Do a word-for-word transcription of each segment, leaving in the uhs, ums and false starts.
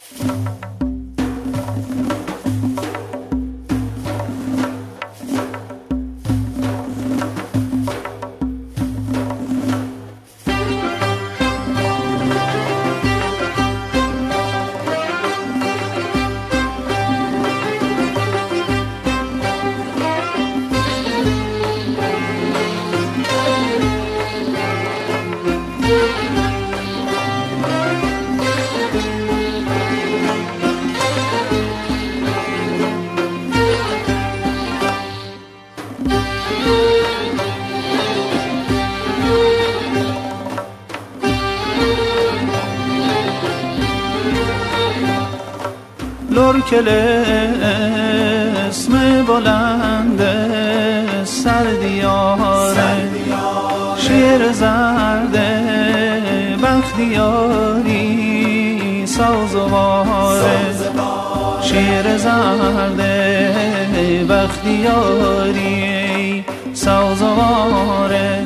لرکل اسم بلند سردیاره، شیر زرد بختیاری سازواره، شیر زرد بختیاری سازواره.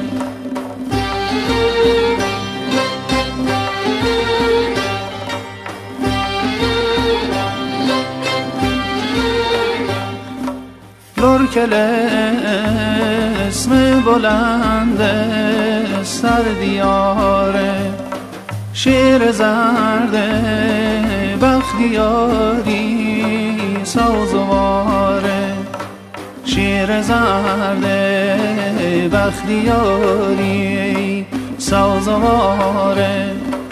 لرکل اسم بلند سردیاره، شیر زرد بختیاری سازواره، شیر زرد بختیاری سازواره.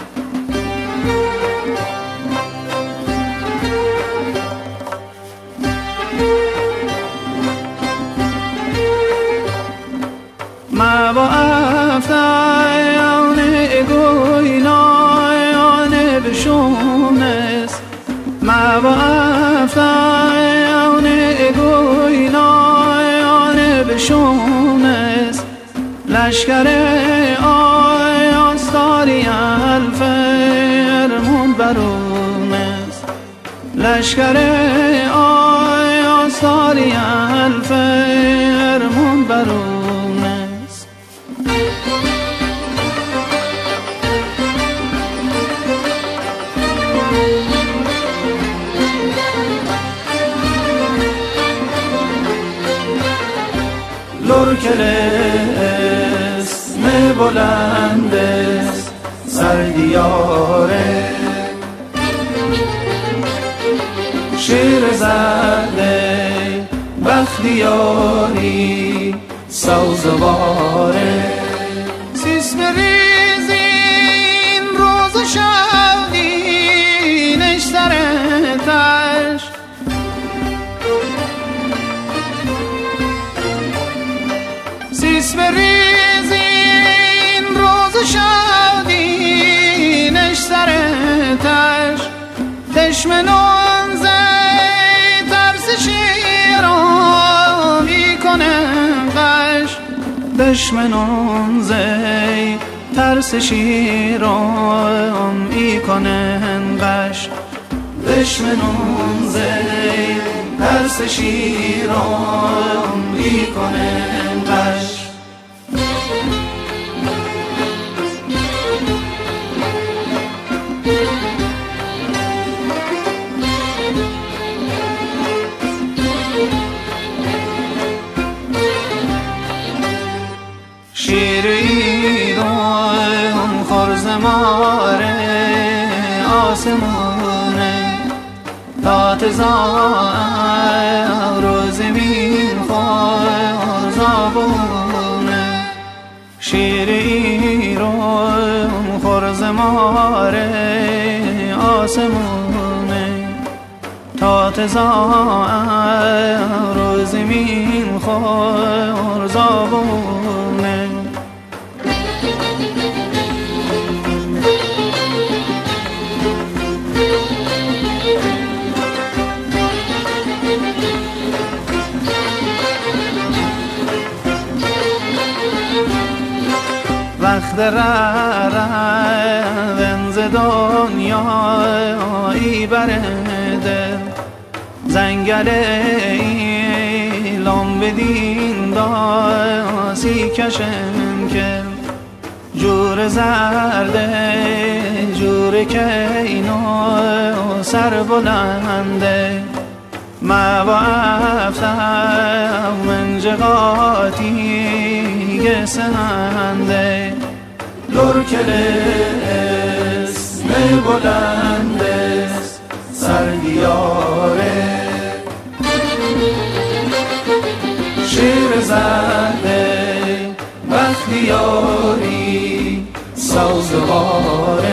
ما با افتایان گوینایان بشونست، ما با افتایان گوینایان بشونست، لشکر آیاستاری الفرمون برونست، لشکر آیاستاری الفرمون برونست. لرکل اسم بلند سردیاره، شیر زرد بختیاری سازواره. سیسم ریزین روز و شبینش سرتش، سیسم ریزین روز و شبینش سرتش، دشمنان زی ترس شیران میکنن قش، دشمنان زی ترس شیران میکنن قش، دشمنان زی ترس شیران میکنن قش. شیر ایران خرز ماره آسمونه، تا تزار و زمین خار زابونه. شیر ایران خرز ماره آسمونه، تا تزار و زمین خار زابونه. وقت رفتن ز دنیایی برده، زنگل ایلام بدین داسی کشم که جور زرده جور که اینا سر بلنده ما و افتم من جغاتی گسنده لور کلس می بلندست سرگیاره شیر زنده بختیاری سازواره